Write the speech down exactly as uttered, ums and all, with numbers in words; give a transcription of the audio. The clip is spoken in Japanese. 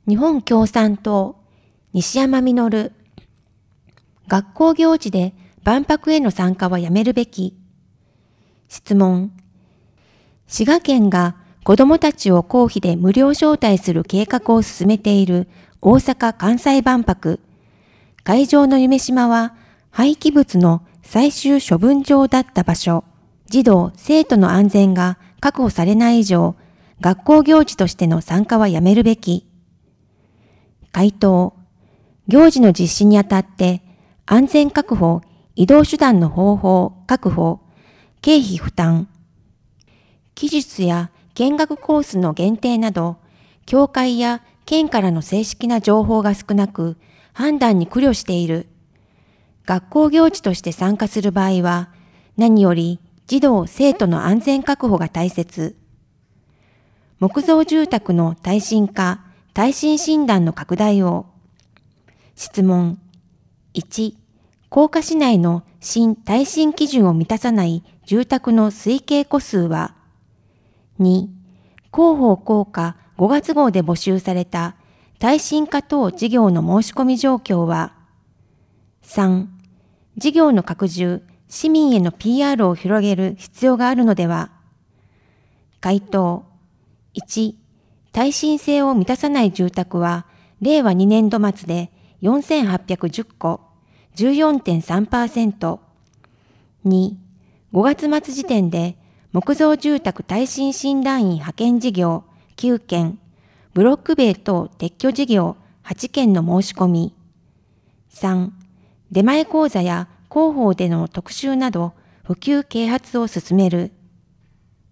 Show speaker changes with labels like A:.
A: 日本共産党、西山実。学校行事で万博への参加はやめるべき。質問。滋賀県が子どもたちを公費で無料招待する計画を進めている大阪・関西万博。会場の夢洲は廃棄物の最終処分場だった場所。児童・生徒の安全が確保されない以上、学校行事としての参加はやめるべき。回答。行事の実施にあたって安全確保、移動手段の方法、確保、経費負担、記述や見学コースの限定など、教会や県からの正式な情報が少なく、判断に苦慮している。学校行事として参加する場合は、何より児童・生徒の安全確保が大切。木造住宅の耐震化、耐震診断の拡大を。質問。いち、甲賀市内の新耐震基準を満たさない住宅の推計戸数は。に、広報効果ごがつ号で募集された耐震化等事業の申し込み状況は。さん、事業の拡充、市民への ピーアール を広げる必要があるのでは。回答。いち、耐震性を満たさない住宅は、れいわにねんど末でよんせんはっぴゃくじゅっこ、じゅうよんてんさんパーセント。に、ごがつ末時点で木造住宅耐震診断員派遣事業きゅうけん、ブロック塀等撤去事業はちけんの申し込み。さん、出前講座や広報での特集など普及啓発を進める。